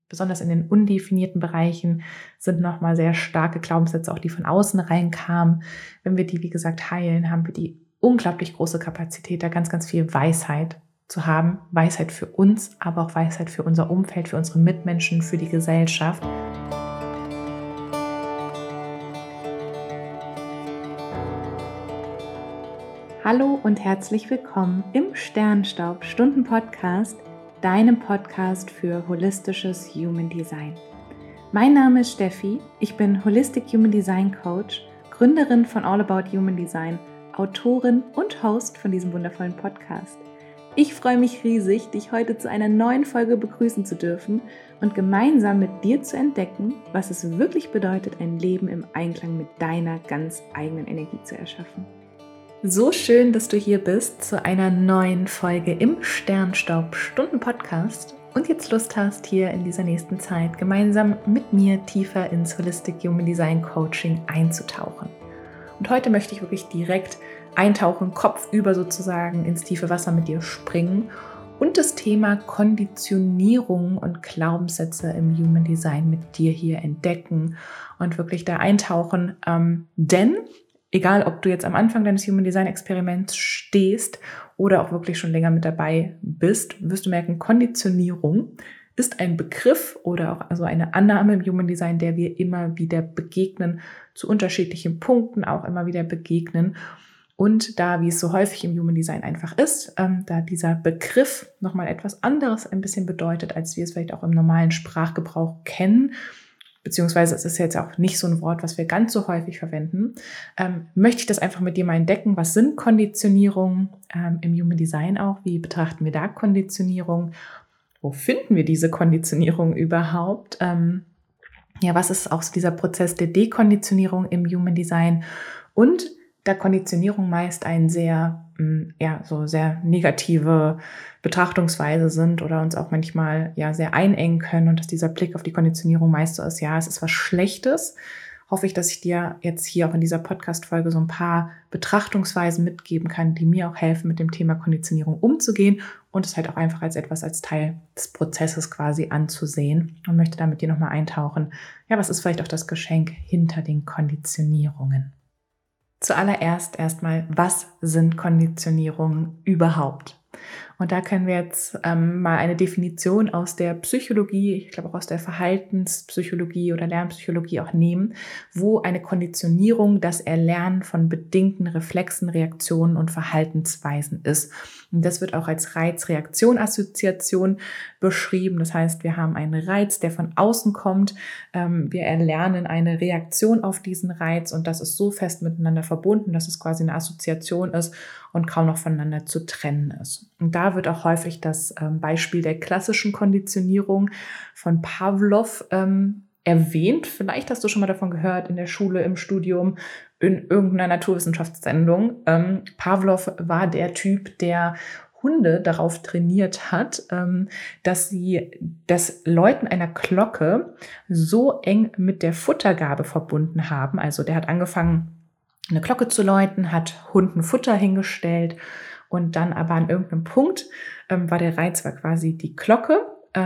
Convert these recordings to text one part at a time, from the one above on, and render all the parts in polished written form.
besonders in den undefinierten Bereichen sind nochmal sehr starke Glaubenssätze, auch die von außen reinkamen. Wenn wir die, wie gesagt, heilen, haben wir die unglaublich große Kapazität, da ganz, ganz viel Weisheit zu haben. Weisheit für uns, aber auch Weisheit für unser Umfeld, für unsere Mitmenschen, für die Gesellschaft. Hallo und herzlich willkommen im Sternstaub-Stunden-Podcast, deinem Podcast für holistisches Human Design. Mein Name ist Steffi, ich bin Holistic Human Design Coach, Gründerin von All About Human Design, Autorin und Host von diesem wundervollen Podcast. Ich freue mich riesig, dich heute zu einer neuen Folge begrüßen zu dürfen und gemeinsam mit dir zu entdecken, was es wirklich bedeutet, ein Leben im Einklang mit deiner ganz eigenen Energie zu erschaffen. So schön, dass du hier bist zu einer neuen Folge im Sternstaub-Stunden-Podcast und jetzt Lust hast, hier in dieser nächsten Zeit gemeinsam mit mir tiefer ins Holistic Human Design Coaching einzutauchen. Und heute möchte ich wirklich direkt eintauchen, kopfüber sozusagen ins tiefe Wasser mit dir springen und das Thema Konditionierung und Glaubenssätze im Human Design mit dir hier entdecken und wirklich da eintauchen, denn egal, ob du jetzt am Anfang deines Human Design Experiments stehst oder auch wirklich schon länger mit dabei bist, wirst du merken, Konditionierung ist ein Begriff oder auch also eine Annahme im Human Design, der wir immer wieder begegnen, zu unterschiedlichen Punkten auch immer wieder begegnen. Und da, wie es so häufig im Human Design einfach ist, da dieser Begriff nochmal etwas anderes ein bisschen bedeutet, als wir es vielleicht auch im normalen Sprachgebrauch kennen, beziehungsweise es ist jetzt auch nicht so ein Wort, was wir ganz so häufig verwenden, möchte ich das einfach mit dir mal entdecken. Was sind Konditionierungen im Human Design auch? Wie betrachten wir da Konditionierung? Wo finden wir diese Konditionierung überhaupt? Was ist auch dieser Prozess der Dekonditionierung im Human Design? Und da Konditionierung meist ein sehr negative Betrachtungsweise sind oder uns auch manchmal sehr einengen können und dass dieser Blick auf die Konditionierung meist so ist, es ist was Schlechtes, hoffe ich, dass ich dir jetzt hier auch in dieser Podcast-Folge so ein paar Betrachtungsweisen mitgeben kann, die mir auch helfen, mit dem Thema Konditionierung umzugehen und es halt auch einfach als Teil des Prozesses quasi anzusehen und möchte da mit dir nochmal eintauchen. Was ist vielleicht auch das Geschenk hinter den Konditionierungen? Zuallererst erstmal, was sind Konditionierungen überhaupt? Und da können wir jetzt mal eine Definition aus der Psychologie, ich glaube auch aus der Verhaltenspsychologie oder Lernpsychologie auch nehmen, wo eine Konditionierung das Erlernen von bedingten Reflexen, Reaktionen und Verhaltensweisen ist. Und das wird auch als Reiz-Reaktion-Assoziation beschrieben. Das heißt, wir haben einen Reiz, der von außen kommt. Wir erlernen eine Reaktion auf diesen Reiz und das ist so fest miteinander verbunden, dass es quasi eine Assoziation ist und kaum noch voneinander zu trennen ist. Und da wird auch häufig das Beispiel der klassischen Konditionierung von Pavlov erwähnt. Vielleicht hast du schon mal davon gehört in der Schule, im Studium, in irgendeiner Naturwissenschaftssendung. Pavlov war der Typ, der Hunde darauf trainiert hat, dass sie das Läuten einer Glocke so eng mit der Futtergabe verbunden haben. Also der hat angefangen, eine Glocke zu läuten, hat Hunden Futter hingestellt und dann aber an irgendeinem Punkt war der Reiz quasi die Glocke.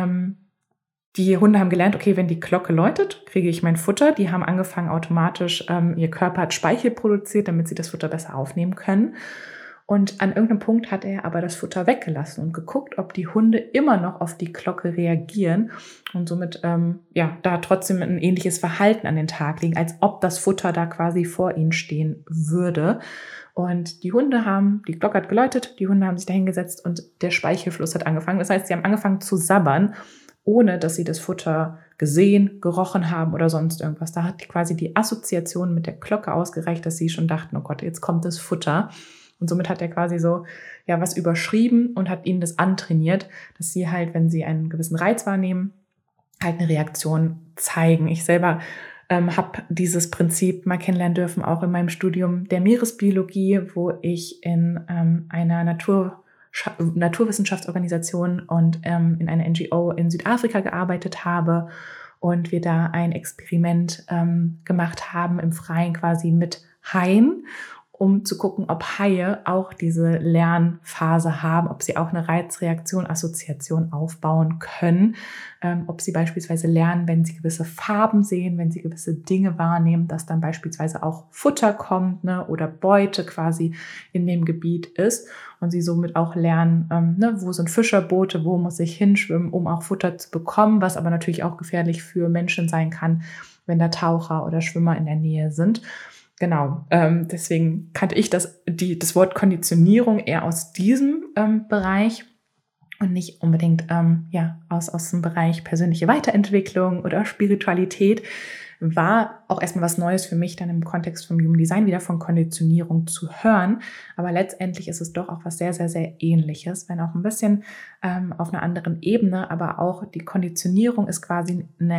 Die Hunde haben gelernt, okay, wenn die Glocke läutet, kriege ich mein Futter. Die haben angefangen automatisch, ihr Körper hat Speichel produziert, damit sie das Futter besser aufnehmen können. Und an irgendeinem Punkt hat er aber das Futter weggelassen und geguckt, ob die Hunde immer noch auf die Glocke reagieren und somit da trotzdem ein ähnliches Verhalten an den Tag legen, als ob das Futter da quasi vor ihnen stehen würde. Und die Glocke hat geläutet, die Hunde haben sich da hingesetzt und der Speichelfluss hat angefangen. Das heißt, sie haben angefangen zu sabbern, ohne dass sie das Futter gesehen, gerochen haben oder sonst irgendwas. Da hat quasi die Assoziation mit der Glocke ausgereicht, dass sie schon dachten, oh Gott, jetzt kommt das Futter. Und somit hat er quasi so was überschrieben und hat ihnen das antrainiert, dass sie halt, wenn sie einen gewissen Reiz wahrnehmen, halt eine Reaktion zeigen. Ich selber habe dieses Prinzip mal kennenlernen dürfen, auch in meinem Studium der Meeresbiologie, wo ich in einer Naturwissenschaftsorganisation und in einer NGO in Südafrika gearbeitet habe und wir da ein Experiment gemacht haben im Freien quasi mit Haien. um zu gucken, ob Haie auch diese Lernphase haben, ob sie auch eine Reizreaktion, Assoziation aufbauen können, ob sie beispielsweise lernen, wenn sie gewisse Farben sehen, wenn sie gewisse Dinge wahrnehmen, dass dann beispielsweise auch Futter kommt, ne, oder Beute quasi in dem Gebiet ist und sie somit auch lernen, wo sind Fischerboote, wo muss ich hinschwimmen, um auch Futter zu bekommen, was aber natürlich auch gefährlich für Menschen sein kann, wenn da Taucher oder Schwimmer in der Nähe sind. Genau, deswegen kannte ich das Wort Konditionierung eher aus diesem Bereich und nicht unbedingt aus dem Bereich persönliche Weiterentwicklung oder Spiritualität. War auch erstmal was Neues für mich, dann im Kontext vom Human Design wieder von Konditionierung zu hören. Aber letztendlich ist es doch auch was sehr, sehr, sehr Ähnliches, wenn auch ein bisschen auf einer anderen Ebene. Aber auch die Konditionierung ist quasi ein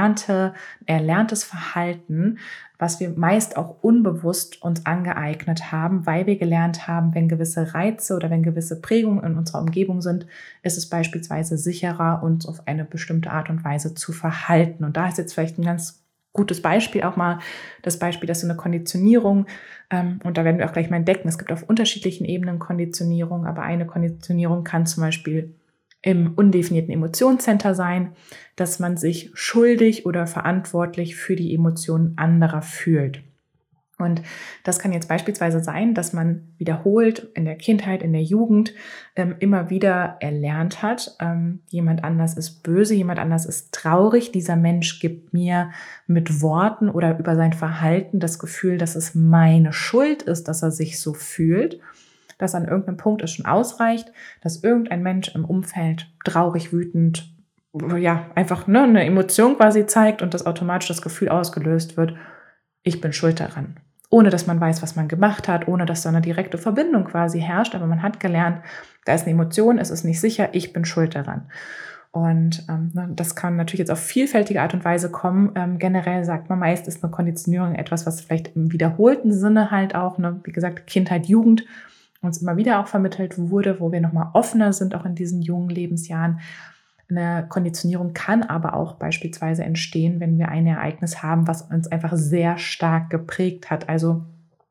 erlerntes Verhalten, was wir meist auch unbewusst uns angeeignet haben, weil wir gelernt haben, wenn gewisse Reize oder wenn gewisse Prägungen in unserer Umgebung sind, ist es beispielsweise sicherer, uns auf eine bestimmte Art und Weise zu verhalten. Und da ist jetzt vielleicht ein ganz gutes Beispiel auch mal das Beispiel, dass so eine Konditionierung, und da werden wir auch gleich mal entdecken, es gibt auf unterschiedlichen Ebenen Konditionierung, aber eine Konditionierung kann zum Beispiel im undefinierten Emotionscenter sein, dass man sich schuldig oder verantwortlich für die Emotionen anderer fühlt. Und das kann jetzt beispielsweise sein, dass man wiederholt in der Kindheit, in der Jugend immer wieder erlernt hat, jemand anders ist böse, jemand anders ist traurig. Dieser Mensch gibt mir mit Worten oder über sein Verhalten das Gefühl, dass es meine Schuld ist, dass er sich so fühlt, dass an irgendeinem Punkt es schon ausreicht, dass irgendein Mensch im Umfeld traurig, wütend, einfach eine Emotion quasi zeigt und dass automatisch das Gefühl ausgelöst wird, ich bin schuld daran. Ohne dass man weiß, was man gemacht hat, ohne dass da eine direkte Verbindung quasi herrscht. Aber man hat gelernt, da ist eine Emotion, es ist nicht sicher, ich bin schuld daran. Und das kann natürlich jetzt auf vielfältige Art und Weise kommen. Generell sagt man meist, ist eine Konditionierung etwas, was vielleicht im wiederholten Sinne halt auch, wie gesagt, Kindheit, Jugend uns immer wieder auch vermittelt wurde, wo wir nochmal offener sind, auch in diesen jungen Lebensjahren. Eine Konditionierung kann aber auch beispielsweise entstehen, wenn wir ein Ereignis haben, was uns einfach sehr stark geprägt hat. Also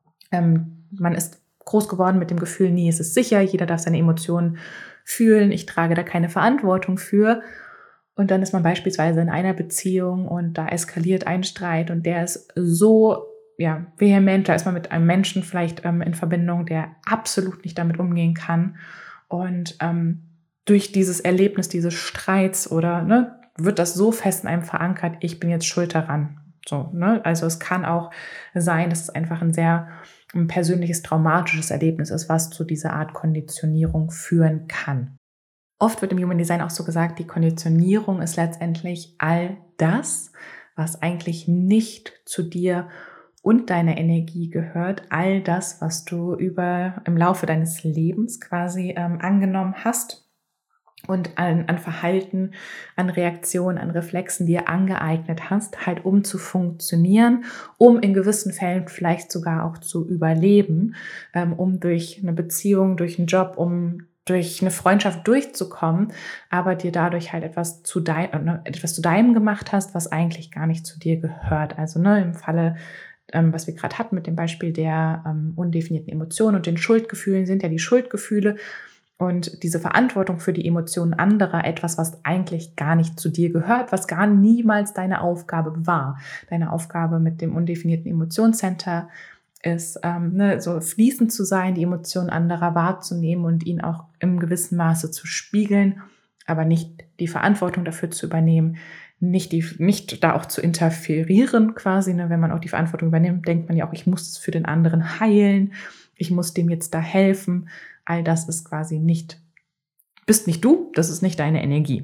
man ist groß geworden mit dem Gefühl, nee, es ist sicher, jeder darf seine Emotionen fühlen, ich trage da keine Verantwortung für. Und dann ist man beispielsweise in einer Beziehung und da eskaliert ein Streit und der ist so vehement, da ist man mit einem Menschen vielleicht in Verbindung, der absolut nicht damit umgehen kann. Und durch dieses Erlebnis dieses Streits oder wird das so fest in einem verankert, ich bin jetzt schuld daran. So, Also es kann auch sein, dass es einfach ein sehr persönliches, traumatisches Erlebnis ist, was zu dieser Art Konditionierung führen kann. Oft wird im Human Design auch so gesagt, die Konditionierung ist letztendlich all das, was eigentlich nicht zu dir und deiner Energie gehört, all das, was du im Laufe deines Lebens quasi angenommen hast und an Verhalten, an Reaktionen, an Reflexen dir angeeignet hast, halt um zu funktionieren, um in gewissen Fällen vielleicht sogar auch zu überleben, um durch eine Beziehung, durch einen Job, um durch eine Freundschaft durchzukommen, aber dir dadurch halt etwas zu deinem gemacht hast, was eigentlich gar nicht zu dir gehört. Also im Falle, was wir gerade hatten mit dem Beispiel der undefinierten Emotionen und den Schuldgefühlen, sind ja die Schuldgefühle und diese Verantwortung für die Emotionen anderer etwas, was eigentlich gar nicht zu dir gehört, was gar niemals deine Aufgabe war. Deine Aufgabe mit dem undefinierten Emotionscenter ist, so fließend zu sein, die Emotionen anderer wahrzunehmen und ihnen auch im gewissen Maße zu spiegeln, aber nicht die Verantwortung dafür zu übernehmen, nicht da auch zu interferieren quasi. Wenn man auch die Verantwortung übernimmt, denkt man ja auch, ich muss es für den anderen heilen, ich muss dem jetzt da helfen. All das ist quasi bist nicht du, das ist nicht deine Energie.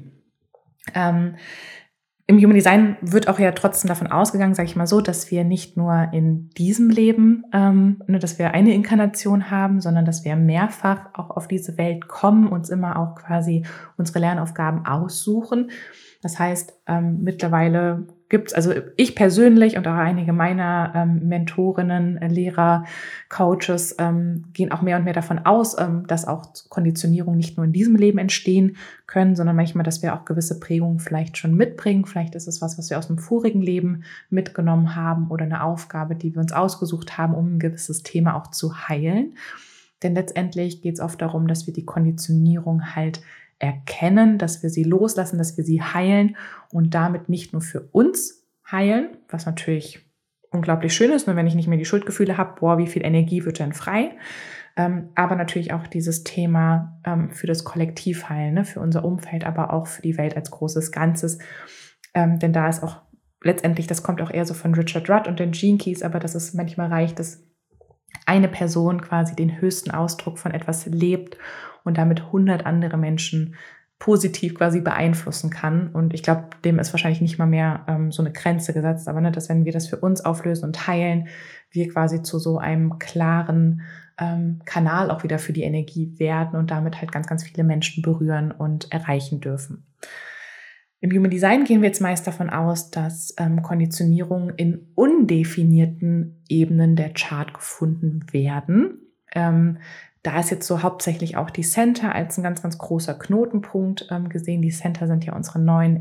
Im Human Design wird auch ja trotzdem davon ausgegangen, sage ich mal so, dass wir nicht nur in diesem Leben, dass wir eine Inkarnation haben, sondern dass wir mehrfach auch auf diese Welt kommen, uns immer auch quasi unsere Lernaufgaben aussuchen. Das heißt, mittlerweile gibt's, also ich persönlich und auch einige meiner Mentorinnen, Lehrer, Coaches gehen auch mehr und mehr davon aus, dass auch Konditionierung nicht nur in diesem Leben entstehen können, sondern manchmal, dass wir auch gewisse Prägungen vielleicht schon mitbringen. Vielleicht ist es was wir aus dem vorigen Leben mitgenommen haben oder eine Aufgabe, die wir uns ausgesucht haben, um ein gewisses Thema auch zu heilen. Denn letztendlich geht es oft darum, dass wir die Konditionierung halt erkennen, dass wir sie loslassen, dass wir sie heilen und damit nicht nur für uns heilen, was natürlich unglaublich schön ist, nur wenn ich nicht mehr die Schuldgefühle habe, boah, wie viel Energie wird denn frei, aber natürlich auch dieses Thema für das Kollektiv heilen, ne? Für unser Umfeld, aber auch für die Welt als großes Ganzes, denn da ist auch letztendlich, das kommt auch eher so von Richard Rudd und den Gene Keys, aber dass es manchmal reicht, dass eine Person quasi den höchsten Ausdruck von etwas lebt und damit 100 andere Menschen positiv quasi beeinflussen kann. Und ich glaube, dem ist wahrscheinlich nicht mal mehr so eine Grenze gesetzt, aber ne, dass wenn wir das für uns auflösen und teilen, wir quasi zu so einem klaren Kanal auch wieder für die Energie werden und damit halt ganz, ganz viele Menschen berühren und erreichen dürfen. Im Human Design gehen wir jetzt meist davon aus, dass Konditionierungen in undefinierten Ebenen der Chart gefunden werden. Da ist jetzt so hauptsächlich auch die Center als ein ganz, ganz großer Knotenpunkt gesehen. Die Center sind ja unsere neuen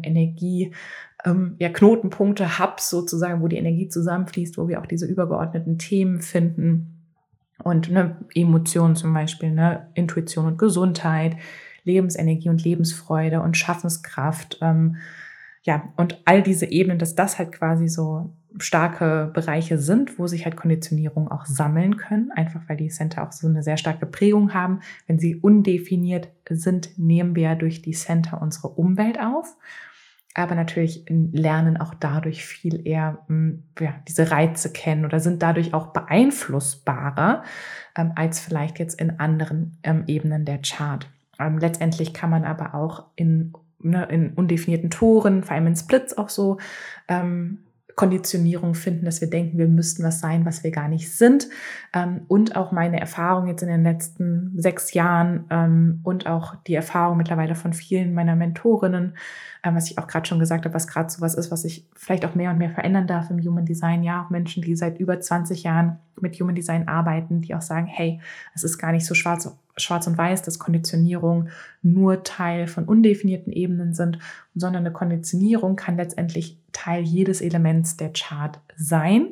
Knotenpunkte, Hubs sozusagen, wo die Energie zusammenfließt, wo wir auch diese übergeordneten Themen finden. Und Emotionen zum Beispiel, Intuition und Gesundheit, Lebensenergie und Lebensfreude und Schaffenskraft. Und all diese Ebenen, dass das halt quasi so starke Bereiche sind, wo sich halt Konditionierung auch sammeln können, einfach weil die Center auch so eine sehr starke Prägung haben. Wenn sie undefiniert sind, nehmen wir durch die Center unsere Umwelt auf, aber natürlich lernen auch dadurch viel eher diese Reize kennen oder sind dadurch auch beeinflussbarer als vielleicht jetzt in anderen Ebenen der Chart. Letztendlich kann man aber auch in undefinierten Toren, vor allem in Splits auch so Konditionierung finden, dass wir denken, wir müssten was sein, was wir gar nicht sind. Und auch meine Erfahrung jetzt in den letzten 6 Jahren und auch die Erfahrung mittlerweile von vielen meiner Mentorinnen, was ich auch gerade schon gesagt habe, was gerade so was ist, was ich vielleicht auch mehr und mehr verändern darf im Human Design. Ja, auch Menschen, die seit über 20 Jahren mit Human Design arbeiten, die auch sagen, hey, es ist gar nicht so schwarz und weiß, dass Konditionierung nur Teil von undefinierten Ebenen sind, sondern eine Konditionierung kann letztendlich Teil jedes Elements der Chart sein.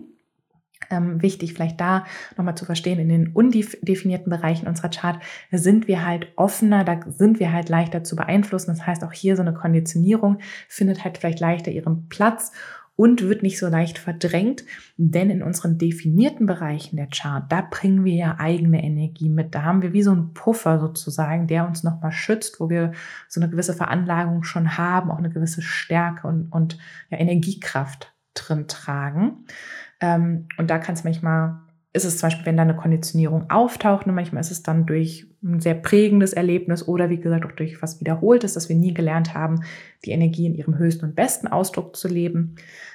Wichtig vielleicht da nochmal zu verstehen, in den undefinierten Bereichen unserer Chart sind wir halt offener, da sind wir halt leichter zu beeinflussen. Das heißt, auch hier so eine Konditionierung findet halt vielleicht leichter ihren Platz und wird nicht so leicht verdrängt, denn in unseren definierten Bereichen der Chart, da bringen wir ja eigene Energie mit. Da haben wir wie so einen Puffer sozusagen, der uns nochmal schützt, wo wir so eine gewisse Veranlagung schon haben, auch eine gewisse Stärke und Energiekraft drin tragen. Und da kann es manchmal, ist es zum Beispiel, wenn da eine Konditionierung auftaucht, und manchmal ist es dann durch ein sehr prägendes Erlebnis oder wie gesagt auch durch was Wiederholtes, dass wir nie gelernt haben, die Energie in ihrem höchsten und besten Ausdruck zu leben.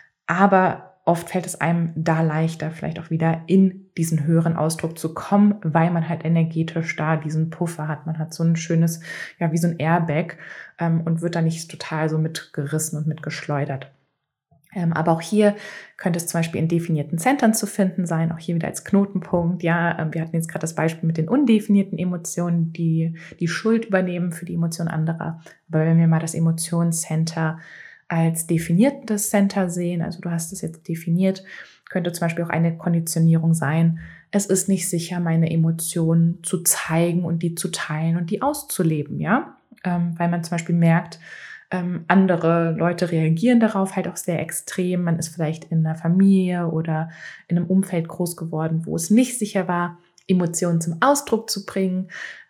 Aber oft fällt es einem da leichter, vielleicht auch wieder in diesen höheren Ausdruck zu kommen, weil man halt energetisch da diesen Puffer hat. Man hat so ein schönes, wie so ein Airbag und wird da nicht total so mitgerissen und mitgeschleudert. Aber auch hier könnte es zum Beispiel in definierten Centern zu finden sein, auch hier wieder als Knotenpunkt. Ja, wir hatten jetzt gerade das Beispiel mit den undefinierten Emotionen, die die Schuld übernehmen für die Emotionen anderer. Aber wenn wir mal das Emotionscenter als definiertes Center sehen, also du hast es jetzt definiert, könnte zum Beispiel auch eine Konditionierung sein. Es ist nicht sicher, meine Emotionen zu zeigen und die zu teilen und die auszuleben, ja, weil man zum Beispiel merkt, andere Leute reagieren darauf halt auch sehr extrem. Man ist vielleicht in einer Familie oder in einem Umfeld groß geworden, wo es nicht sicher war, Emotionen zum Ausdruck zu bringen.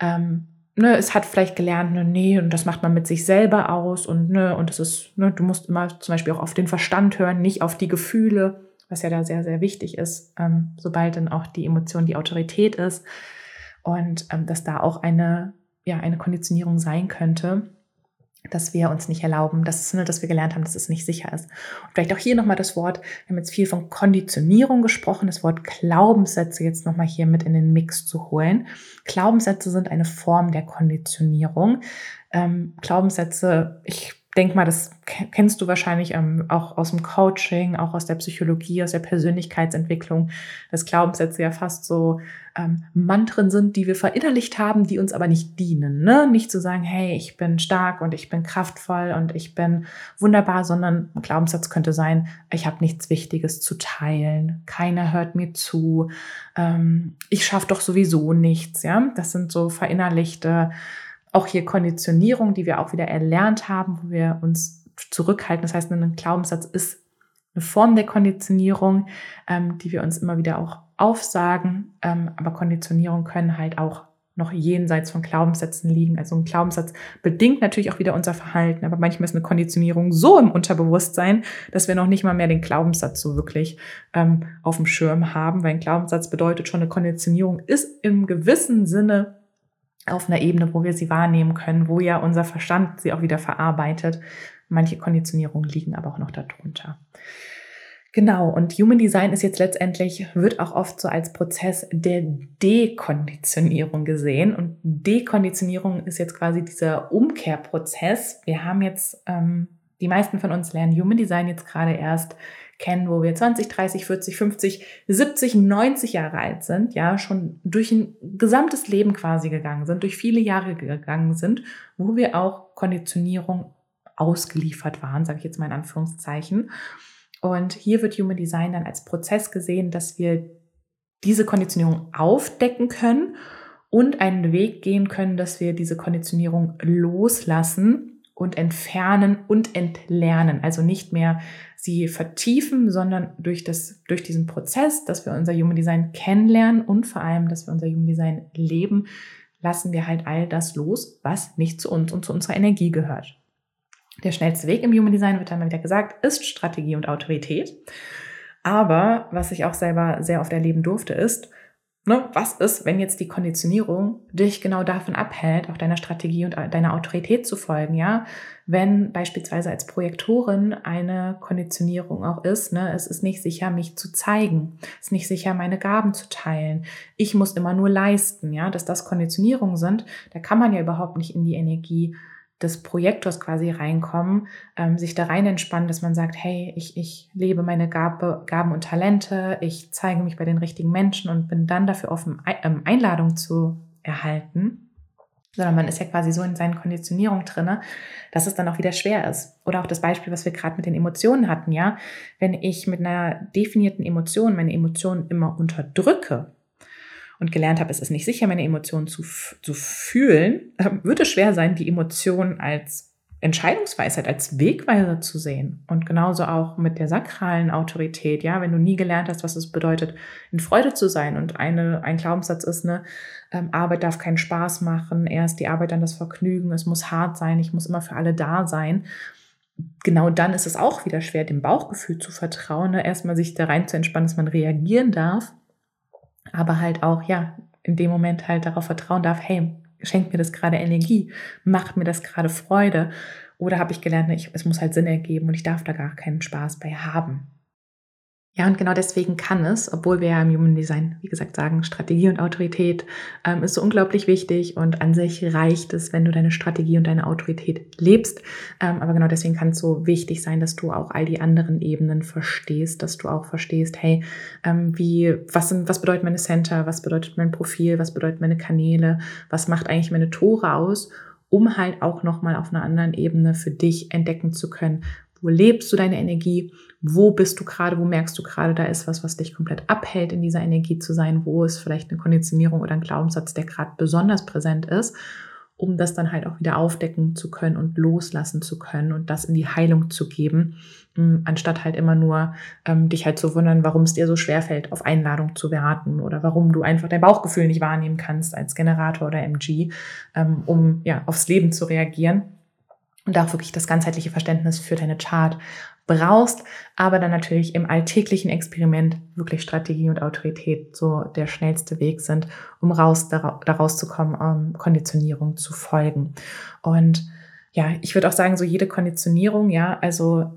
Es hat vielleicht gelernt, und das macht man mit sich selber aus und es ist, du musst immer zum Beispiel auch auf den Verstand hören, nicht auf die Gefühle, was ja da sehr, sehr wichtig ist, sobald dann auch die Emotion die Autorität ist und dass da auch eine Konditionierung sein könnte, dass wir uns nicht erlauben, dass wir gelernt haben, dass es nicht sicher ist. Und vielleicht auch hier nochmal das Wort, wir haben jetzt viel von Konditionierung gesprochen, das Wort Glaubenssätze jetzt nochmal hier mit in den Mix zu holen. Glaubenssätze sind eine Form der Konditionierung. Glaubenssätze, ich denk mal, das kennst du wahrscheinlich auch aus dem Coaching, auch aus der Psychologie, aus der Persönlichkeitsentwicklung, dass Glaubenssätze ja fast so Mantren sind, die wir verinnerlicht haben, die uns aber nicht dienen. Ne? Nicht zu sagen, hey, ich bin stark und ich bin kraftvoll und ich bin wunderbar, sondern ein Glaubenssatz könnte sein, ich habe nichts Wichtiges zu teilen, keiner hört mir zu, ich schaffe doch sowieso nichts. Ja, das sind so verinnerlichte auch hier Konditionierung, die wir auch wieder erlernt haben, wo wir uns zurückhalten. Das heißt, ein Glaubenssatz ist eine Form der Konditionierung, die wir uns immer wieder auch aufsagen. Aber Konditionierung können halt auch noch jenseits von Glaubenssätzen liegen. Also ein Glaubenssatz bedingt natürlich auch wieder unser Verhalten, aber manchmal ist eine Konditionierung so im Unterbewusstsein, dass wir noch nicht mal mehr den Glaubenssatz so wirklich auf dem Schirm haben, weil ein Glaubenssatz bedeutet schon, eine Konditionierung ist im gewissen Sinne auf einer Ebene, wo wir sie wahrnehmen können, wo ja unser Verstand sie auch wieder verarbeitet. Manche Konditionierungen liegen aber auch noch darunter. Genau, und Human Design ist jetzt letztendlich, wird auch oft so als Prozess der Dekonditionierung gesehen. Und Dekonditionierung ist jetzt quasi dieser Umkehrprozess. Wir haben jetzt, die meisten von uns lernen Human Design jetzt gerade erst kennen, wo wir 20, 30, 40, 50, 70, 90 Jahre alt sind, ja, schon durch ein gesamtes Leben quasi gegangen sind, durch viele Jahre gegangen sind, wo wir auch Konditionierung ausgeliefert waren, sage ich jetzt mal in Anführungszeichen. Und hier wird Human Design dann als Prozess gesehen, dass wir diese Konditionierung aufdecken können und einen Weg gehen können, dass wir diese Konditionierung loslassen und entfernen und entlernen. Also nicht mehr sie vertiefen, sondern durch diesen Prozess, dass wir unser Human Design kennenlernen und vor allem, dass wir unser Human Design leben, lassen wir halt all das los, was nicht zu uns und zu unserer Energie gehört. Der schnellste Weg im Human Design, wird dann mal wieder gesagt, ist Strategie und Autorität. Aber was ich auch selber sehr oft erleben durfte, ist, was ist, wenn jetzt die Konditionierung dich genau davon abhält, auch deiner Strategie und deiner Autorität zu folgen, ja? Wenn beispielsweise als Projektorin eine Konditionierung auch ist, es ist nicht sicher, mich zu zeigen, es ist nicht sicher, meine Gaben zu teilen, ich muss immer nur leisten, ja? Dass das Konditionierungen sind, da kann man ja überhaupt nicht in die Energie des Projektors quasi reinkommen, sich da rein entspannen, dass man sagt, hey, ich lebe meine Gaben und Talente, ich zeige mich bei den richtigen Menschen und bin dann dafür offen, Einladung zu erhalten, sondern man ist ja quasi so in seinen Konditionierungen drinne, dass es dann auch wieder schwer ist. Oder auch das Beispiel, was wir gerade mit den Emotionen hatten, ja, wenn ich mit einer definierten Emotion meine Emotionen immer unterdrücke, und gelernt habe, es ist nicht sicher, meine Emotionen zu fühlen, wird es schwer sein, die Emotionen als Entscheidungsweisheit, als Wegweiser zu sehen. Und genauso auch mit der sakralen Autorität, ja, wenn du nie gelernt hast, was es bedeutet, in Freude zu sein. Und ein Glaubenssatz ist, Arbeit darf keinen Spaß machen, erst die Arbeit, dann das Vergnügen, es muss hart sein, ich muss immer für alle da sein. Genau dann ist es auch wieder schwer, dem Bauchgefühl zu vertrauen, erstmal sich da rein zu entspannen, dass man reagieren darf. Aber halt auch, ja, in dem Moment halt darauf vertrauen darf, hey, schenkt mir das gerade Energie, macht mir das gerade Freude oder habe ich gelernt, es muss halt Sinn ergeben und ich darf da gar keinen Spaß bei haben. Ja, und genau deswegen kann es, obwohl wir ja im Human Design, wie gesagt, sagen, Strategie und Autorität ist so unglaublich wichtig und an sich reicht es, wenn du deine Strategie und deine Autorität lebst. Aber genau deswegen kann es so wichtig sein, dass du auch all die anderen Ebenen verstehst, dass du auch verstehst, hey, was bedeutet meine Center, was bedeutet mein Profil, was bedeuten meine Kanäle, was macht eigentlich meine Tore aus, um halt auch nochmal auf einer anderen Ebene für dich entdecken zu können, wo lebst du deine Energie? Wo bist du gerade? Wo merkst du gerade, da ist was dich komplett abhält, in dieser Energie zu sein? Wo ist vielleicht eine Konditionierung oder ein Glaubenssatz, der gerade besonders präsent ist, um das dann halt auch wieder aufdecken zu können und loslassen zu können und das in die Heilung zu geben, anstatt halt immer nur dich halt zu wundern, warum es dir so schwerfällt, auf Einladung zu warten oder warum du einfach dein Bauchgefühl nicht wahrnehmen kannst als Generator oder MG, um ja aufs Leben zu reagieren. Und auch wirklich das ganzheitliche Verständnis für deine Chart brauchst, aber dann natürlich im alltäglichen Experiment wirklich Strategie und Autorität so der schnellste Weg sind, um daraus zu kommen, Konditionierung zu folgen. Und ja, ich würde auch sagen, so jede Konditionierung, ja, also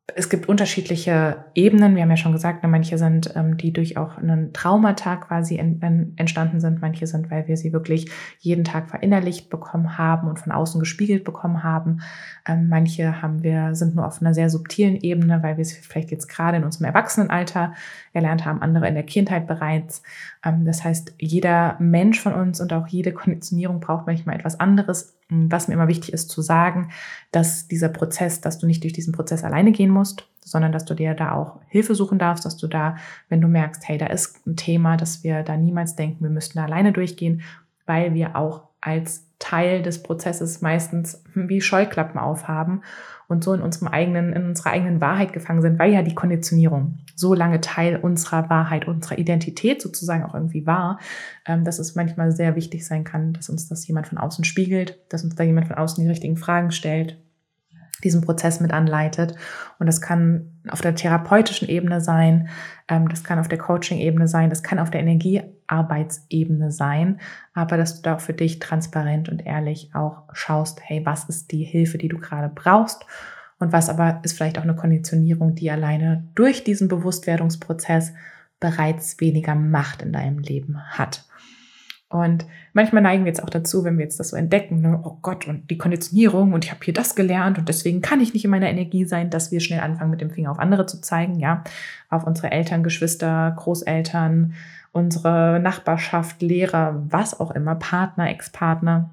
Es gibt unterschiedliche Ebenen. Wir haben ja schon gesagt, manche sind, die durch auch einen Traumata quasi entstanden sind. Manche sind, weil wir sie wirklich jeden Tag verinnerlicht bekommen haben und von außen gespiegelt bekommen haben. Manche sind nur auf einer sehr subtilen Ebene, weil wir es vielleicht jetzt gerade in unserem Erwachsenenalter erlernt haben, andere in der Kindheit bereits. Das heißt, jeder Mensch von uns und auch jede Konditionierung braucht manchmal etwas anderes. Was mir immer wichtig ist zu sagen, dass dass du nicht durch diesen Prozess alleine gehen musst, sondern dass du dir da auch Hilfe suchen darfst, dass du da, wenn du merkst, hey, da ist ein Thema, dass wir da niemals denken, wir müssten da alleine durchgehen, weil wir auch als Teil des Prozesses meistens wie Scheuklappen aufhaben und so in unserer eigenen Wahrheit gefangen sind, weil ja die Konditionierung so lange Teil unserer Wahrheit, unserer Identität sozusagen auch irgendwie war, dass es manchmal sehr wichtig sein kann, dass uns das jemand von außen spiegelt, dass uns da jemand von außen die richtigen Fragen stellt, diesen Prozess mit anleitet. Und das kann auf der therapeutischen Ebene sein, das kann auf der Coaching-Ebene sein, das kann auf der Energiearbeitsebene sein, aber dass du da auch für dich transparent und ehrlich auch schaust, hey, was ist die Hilfe, die du gerade brauchst und was aber ist vielleicht auch eine Konditionierung, die alleine durch diesen Bewusstwerdungsprozess bereits weniger Macht in deinem Leben hat. Und manchmal neigen wir jetzt auch dazu, wenn wir jetzt das so entdecken, ne, oh Gott, und die Konditionierung und ich habe hier das gelernt und deswegen kann ich nicht in meiner Energie sein, dass wir schnell anfangen, mit dem Finger auf andere zu zeigen, ja, auf unsere Eltern, Geschwister, Großeltern, unsere Nachbarschaft, Lehrer, was auch immer, Partner, Ex-Partner.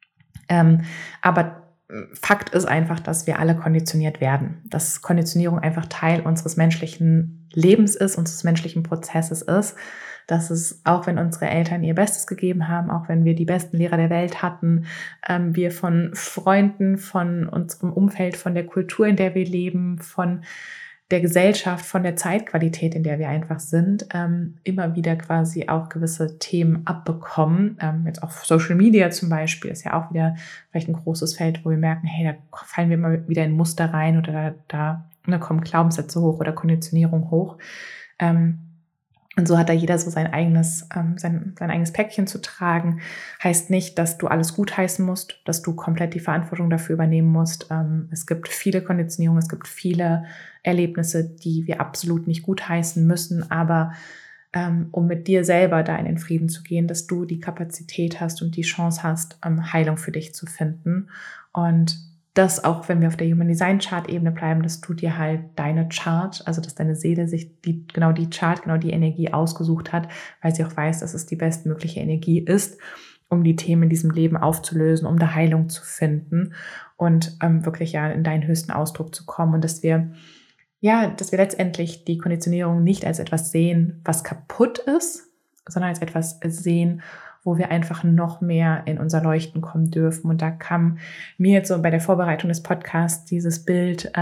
Aber Fakt ist einfach, dass wir alle konditioniert werden, dass Konditionierung einfach Teil unseres menschlichen Lebens ist, unseres menschlichen Prozesses ist. Dass es, auch wenn unsere Eltern ihr Bestes gegeben haben, auch wenn wir die besten Lehrer der Welt hatten, wir von Freunden, von unserem Umfeld, von der Kultur, in der wir leben, von der Gesellschaft, von der Zeitqualität, in der wir einfach sind, immer wieder quasi auch gewisse Themen abbekommen. Jetzt auch Social Media zum Beispiel ist ja auch wieder vielleicht ein großes Feld, wo wir merken, hey, da fallen wir immer wieder in Muster rein oder da kommen Glaubenssätze hoch oder Konditionierung hoch. Und so hat da jeder so sein eigenes Päckchen zu tragen. Heißt nicht, dass du alles gutheißen musst, dass du komplett die Verantwortung dafür übernehmen musst. Es gibt viele Konditionierungen, es gibt viele Erlebnisse, die wir absolut nicht gutheißen müssen, aber um mit dir selber da in den Frieden zu gehen, dass du die Kapazität hast und die Chance hast, Heilung für dich zu finden. Und das auch, wenn wir auf der Human Design Chart Ebene bleiben, dass du dir halt deine Chart, also dass deine Seele sich die Energie ausgesucht hat, weil sie auch weiß, dass es die bestmögliche Energie ist, um die Themen in diesem Leben aufzulösen, um da Heilung zu finden und wirklich ja in deinen höchsten Ausdruck zu kommen und dass wir letztendlich die Konditionierung nicht als etwas sehen, was kaputt ist, sondern als etwas sehen, wo wir einfach noch mehr in unser Leuchten kommen dürfen. Und da kam mir jetzt so bei der Vorbereitung des Podcasts dieses Bild,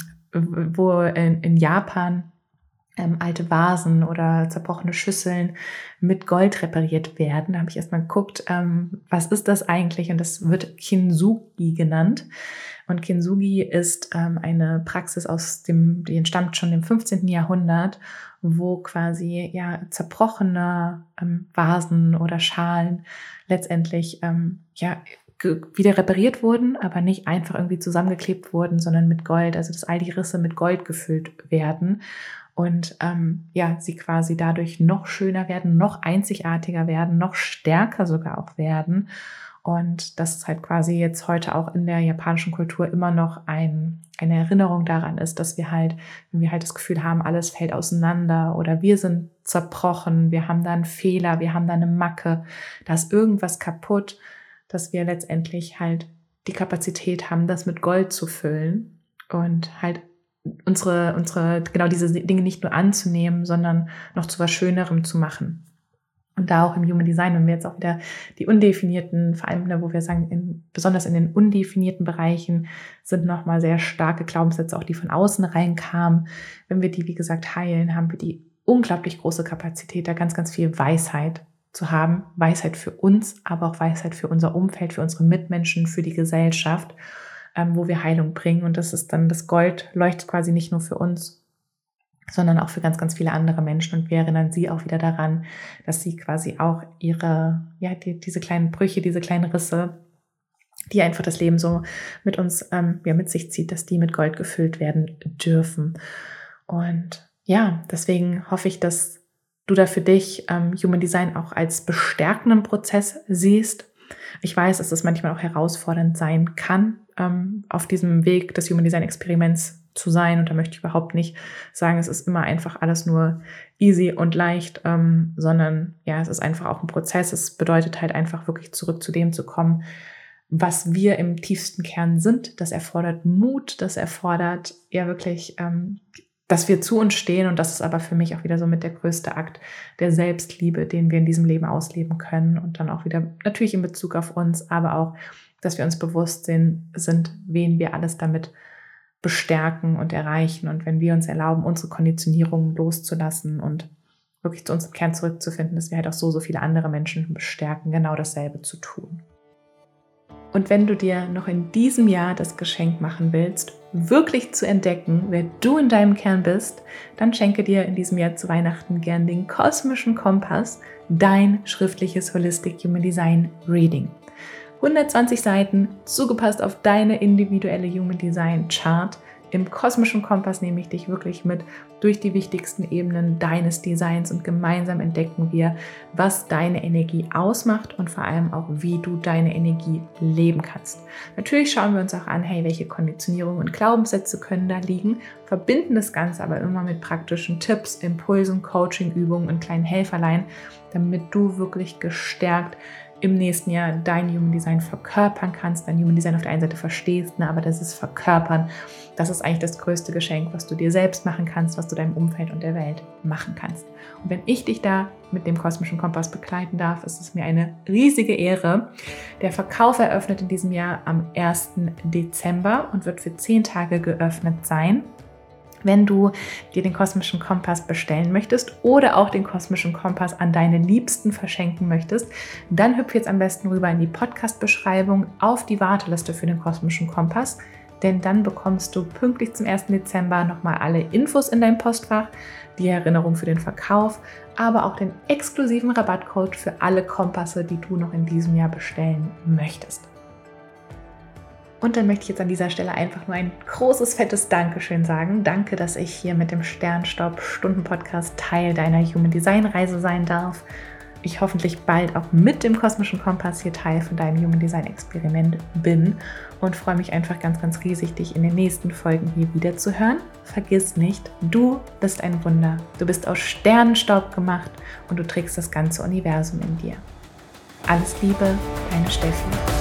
wo in Japan alte Vasen oder zerbrochene Schüsseln mit Gold repariert werden. Da habe ich erstmal geguckt, was ist das eigentlich? Und das wird Kintsugi genannt. Und Kintsugi ist eine Praxis die entstammt schon im 15. Jahrhundert, wo quasi zerbrochene Vasen oder Schalen letztendlich wieder repariert wurden, aber nicht einfach irgendwie zusammengeklebt wurden, sondern mit Gold, also dass all die Risse mit Gold gefüllt werden und sie quasi dadurch noch schöner werden, noch einzigartiger werden, noch stärker sogar auch werden. Und das ist halt quasi jetzt heute auch in der japanischen Kultur immer noch eine Erinnerung daran ist, dass wir halt, wenn wir halt das Gefühl haben, alles fällt auseinander oder wir sind zerbrochen, wir haben da einen Fehler, wir haben da eine Macke, da ist irgendwas kaputt, dass wir letztendlich halt die Kapazität haben, das mit Gold zu füllen und halt genau diese Dinge nicht nur anzunehmen, sondern noch zu was Schönerem zu machen. Und da auch im Human Design, wenn wir jetzt auch wieder die undefinierten, vor allem, wo wir sagen, besonders in den undefinierten Bereichen sind nochmal sehr starke Glaubenssätze, auch die von außen reinkamen. Wenn wir die, wie gesagt, heilen, haben wir die unglaublich große Kapazität, da ganz, ganz viel Weisheit zu haben. Weisheit für uns, aber auch Weisheit für unser Umfeld, für unsere Mitmenschen, für die Gesellschaft, wo wir Heilung bringen. Und das ist dann, das Gold leuchtet quasi nicht nur für uns, sondern auch für ganz, ganz viele andere Menschen. Und wir erinnern sie auch wieder daran, dass sie quasi auch diese kleinen Brüche, diese kleinen Risse die einfach das Leben so mit uns mit sich zieht, dass die mit Gold gefüllt werden dürfen. Und ja, deswegen hoffe ich, dass du da für dich Human Design auch als bestärkenden Prozess siehst. Ich weiß, dass es manchmal auch herausfordernd sein kann, auf diesem Weg des Human Design Experiments zu sein. Und da möchte ich überhaupt nicht sagen, es ist immer einfach alles nur easy und leicht, sondern ja, es ist einfach auch ein Prozess. Es bedeutet halt einfach wirklich zurück zu dem zu kommen, was wir im tiefsten Kern sind. Das erfordert Mut, das erfordert ja wirklich, dass wir zu uns stehen, und das ist aber für mich auch wieder so mit der größte Akt der Selbstliebe, den wir in diesem Leben ausleben können, und dann auch wieder natürlich in Bezug auf uns, aber auch, dass wir uns bewusst sind, wen wir alles damit bestärken und erreichen, und wenn wir uns erlauben, unsere Konditionierungen loszulassen und wirklich zu uns im Kern zurückzufinden, dass wir halt auch so viele andere Menschen bestärken, genau dasselbe zu tun. Und wenn du dir noch in diesem Jahr das Geschenk machen willst, wirklich zu entdecken, wer du in deinem Kern bist, dann schenke dir in diesem Jahr zu Weihnachten gern den Kosmischen Kompass, dein schriftliches Holistic Human Design Reading. 120 Seiten, zugepasst auf deine individuelle Human Design Chart. Im Kosmischen Kompass nehme ich dich wirklich mit durch die wichtigsten Ebenen deines Designs, und gemeinsam entdecken wir, was deine Energie ausmacht und vor allem auch, wie du deine Energie leben kannst. Natürlich schauen wir uns auch an, welche Konditionierungen und Glaubenssätze können da liegen, verbinden das Ganze aber immer mit praktischen Tipps, Impulsen, Coaching-Übungen und kleinen Helferlein, damit du wirklich gestärkt im nächsten Jahr dein Human Design verkörpern kannst, dein Human Design auf der einen Seite verstehst, aber das ist Verkörpern. Das ist eigentlich das größte Geschenk, was du dir selbst machen kannst, was du deinem Umfeld und der Welt machen kannst. Und wenn ich dich da mit dem Kosmischen Kompass begleiten darf, ist es mir eine riesige Ehre. Der Verkauf eröffnet in diesem Jahr am 1. Dezember und wird für 10 Tage geöffnet sein. Wenn du dir den Kosmischen Kompass bestellen möchtest oder auch den Kosmischen Kompass an deine Liebsten verschenken möchtest, dann hüpf jetzt am besten rüber in die Podcast-Beschreibung auf die Warteliste für den Kosmischen Kompass, denn dann bekommst du pünktlich zum 1. Dezember nochmal alle Infos in deinem Postfach, die Erinnerung für den Verkauf, aber auch den exklusiven Rabattcode für alle Kompasse, die du noch in diesem Jahr bestellen möchtest. Und dann möchte ich jetzt an dieser Stelle einfach nur ein großes, fettes Dankeschön sagen. Danke, dass ich hier mit dem Sternstaub-Stunden-Podcast Teil deiner Human Design Reise sein darf. Ich hoffentlich bald auch mit dem Kosmischen Kompass hier Teil von deinem Human Design Experiment bin und freue mich einfach ganz, ganz riesig, dich in den nächsten Folgen hier wieder zu hören. Vergiss nicht, du bist ein Wunder. Du bist aus Sternenstaub gemacht und du trägst das ganze Universum in dir. Alles Liebe, deine Steffi.